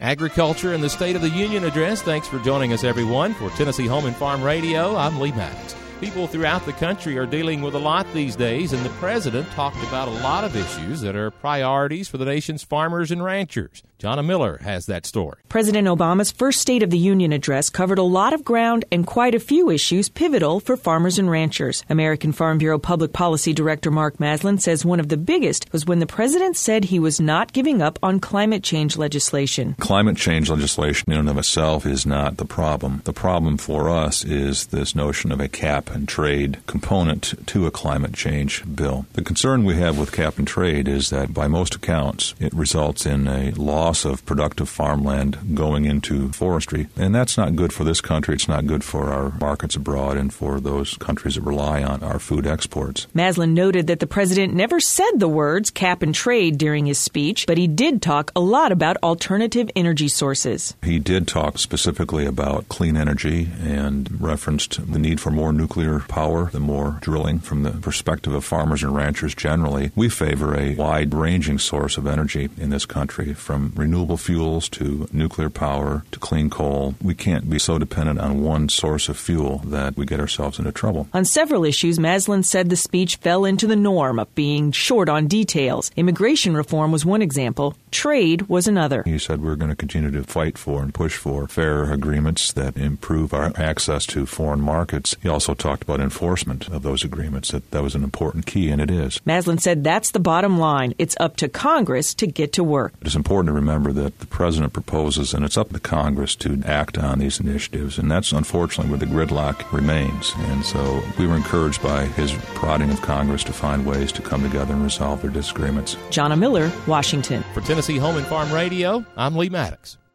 Agriculture and the State of the Union address. Thanks for joining us, everyone. For Tennessee Home and Farm Radio, I'm Lee Maddox. People throughout the country are dealing with a lot these days, and the president talked about a lot of issues that are priorities for the nation's farmers and ranchers. Jonna Miller has that story. President Obama's first State of the Union address covered a lot of ground and quite a few issues pivotal for farmers and ranchers. American Farm Bureau Public Policy Director Mark Maslin says one of the biggest was when the president said he was not giving up on climate change legislation. Climate change legislation in and of itself is not the problem. The problem for us is this notion of a cap and trade component to a climate change bill. The concern we have with cap and trade is that by most accounts it results in a loss of productive farmland going into forestry, and that's not good for this country. It's not good for our markets abroad and for those countries that rely on our food exports. Maslin noted that the president never said the words cap and trade during his speech, but he did talk a lot about alternative energy sources. He did talk specifically about clean energy and referenced the need for more nuclear power, the more drilling. From the perspective of farmers and ranchers generally, we favor a wide-ranging source of energy in this country, from renewable fuels to nuclear power to clean coal. We can't be so dependent on one source of fuel that we get ourselves into trouble. On several issues, Maslin said the speech fell into the norm of being short on details. Immigration reform was one example. Trade was another. He said we're going to continue to fight for and push for fair agreements that improve our access to foreign markets. He also talked about enforcement of those agreements, that was an important key, and it is. Maslin said that's the bottom line. It's up to Congress to get to work. It's important to remember that the president proposes, and it's up to Congress to act on these initiatives, and that's unfortunately where the gridlock remains. And so we were encouraged by his prodding of Congress to find ways to come together and resolve their disagreements. Jonna Miller, Washington. For Tennessee Home and Farm Radio, I'm Lee Maddox.